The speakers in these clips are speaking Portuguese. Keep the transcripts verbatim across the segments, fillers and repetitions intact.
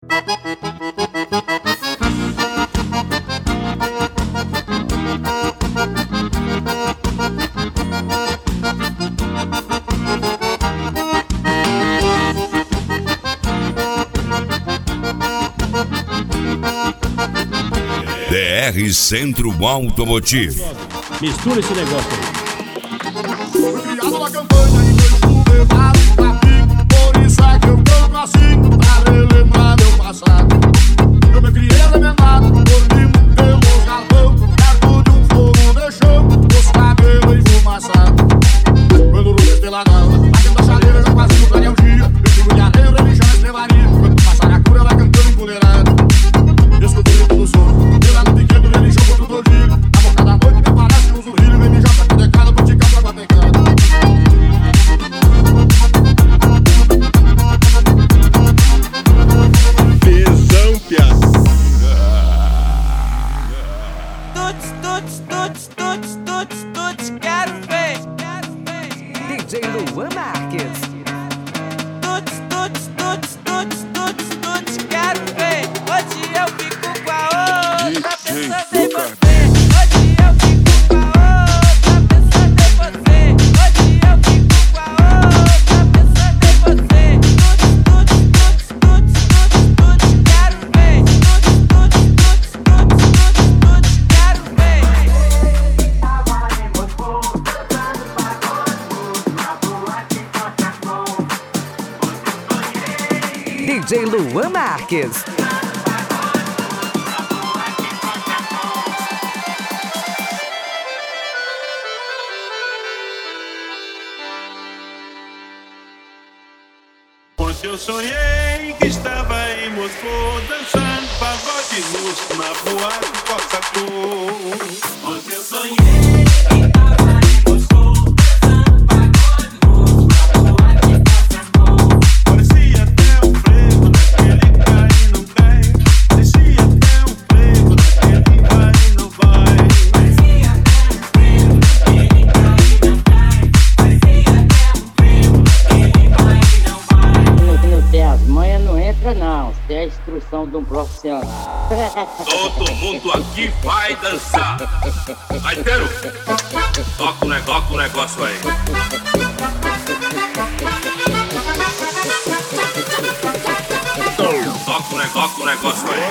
D R Centro Automotivo. Mistura esse negócio aí. Fui criado na campanha e vejo levado pra mim. Por isso é que eu canto assim, pra relembrar meu passado. Eu me criei arrebentado, dormindo pelo galpão, perto de um fogo de chão, os cabelos enfumaçados. Quando o luz pela nova, batendo a chaleira, já quase no clareio dia. Eu sigo de areia, religião, estrevaria. Quando passar a cura, vai cantando empoderado. Escutei tudo som, pela no pequeno, religião contra o tordilho. A boca da noite me parece um zurrilho, vem mijar pra decada, pra ticar pra guatecada. Tesão, piada. Tuts, tuts, tuts, tuts, tuts, tuts, quero ver. D J Luan Marques. Tuts, tuts, tuts, tuts, tuts, tuts, quero ver. Hoje eu fico com a outra, pensando em você. Hoje eu fico com a outra, pensando em você. Hoje eu fico com a outra, pensando em você. Tuts, tuts, tuts, tuts, tuts, tuts, quero ver. Tuts, tuts, tuts, tuts, tuts, tuts, quero ver. D J Luan Marques. Ontem eu sonhei que estava em Moscou dançando pagode russo na boate Coca-Cola. Ontem eu sonhei que estava em Moscou dançando pagode russo na boate Coca-Cola. Parecia até um frevo naquele cai e não cai. Parecia até um frevo naquele vai e não vai. Parecia até um frevo naquele cai e não cai. Parecia até um frevo naquele vai e não vai. Não tem as manhas, não entra não. Isso é a instrução de um profissional. Todo mundo aqui vai dançar. Vai, Teru. Toca o negócio, toca o negócio aí. Toca o negócio, o negócio aí.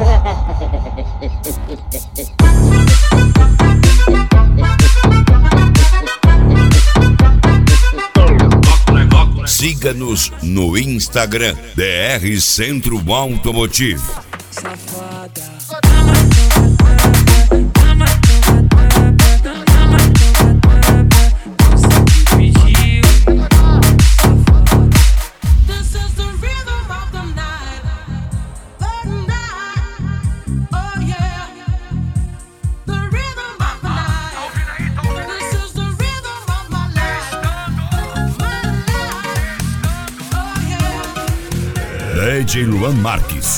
Siga-nos no Instagram, D R Centro Automotivo. Safada. D J Luan Marques.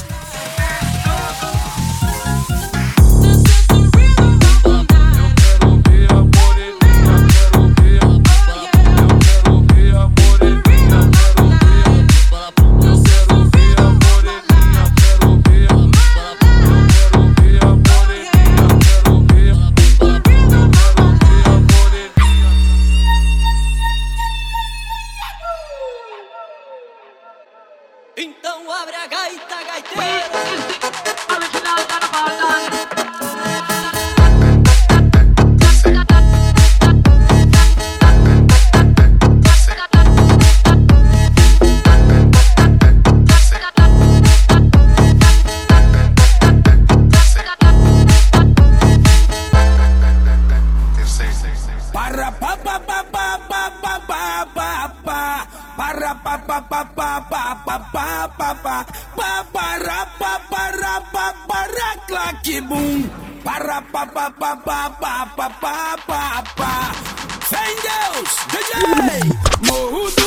Então abre a gaita, gaiteiro. Para pa pa pa pa pa pa pa pa pa para pa pa pa pa pa pa pa pa pa pa para pa para pa para claque bum para pa pa pa pa pa pa pa pa pa sem Deus D J Morro do